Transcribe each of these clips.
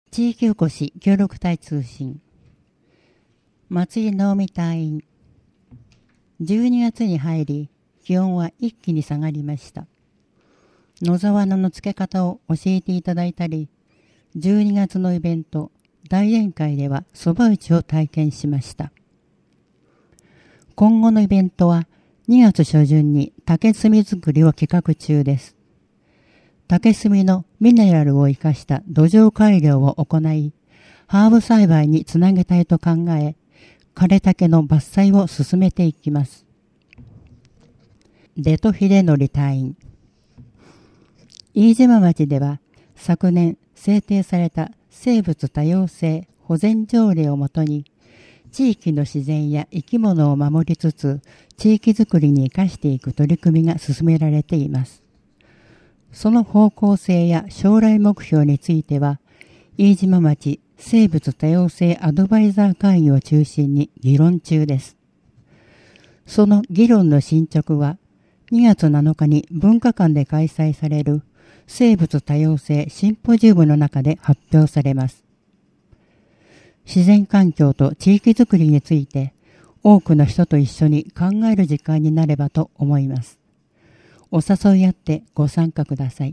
地域おこし協力隊通信。松井直美隊員。12月に入り、気温は一気に下がりました。野沢菜の漬け方を教えていただいたり、12月のイベント、大宴会では蕎麦打ちを体験しました。今後のイベントは2月初旬に竹炭作りを企画中です。竹炭のミネラルを生かした土壌改良を行い、ハーブ栽培につなげたいと考え、枯れ竹の伐採を進めていきます。出戸秀則隊員。飯島町では昨年制定された生物多様性保全条例をもとに、地域の自然や生き物を守りつつ、地域づくりに生かしていく取り組みが進められています。その方向性や将来目標については、飯島町生物多様性アドバイザー会議を中心に議論中です。その議論の進捗は、2月7日に文化館で開催される生物多様性シンポジウムの中で発表されます。自然環境と地域づくりについて、多くの人と一緒に考える時間になればと思います。お誘いあってご参加ください。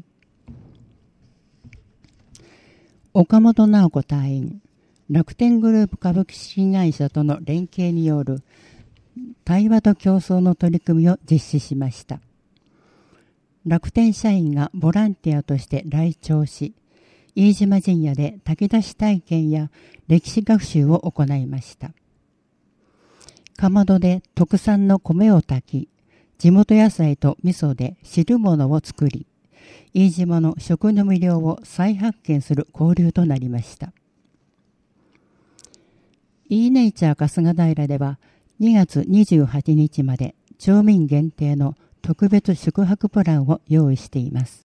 岡本直子隊員、楽天グループ株式会社との連携による対話と競争の取り組みを実施しました。楽天社員がボランティアとして来庁し、飯島神社で炊き出し体験や歴史学習を行いました。かまどで特産の米を炊き、地元野菜と味噌で汁物を作り、飯島の食の魅了を再発見する交流となりました。イーネイチャー春日平では2月28日まで町民限定の特別宿泊プランを用意しています。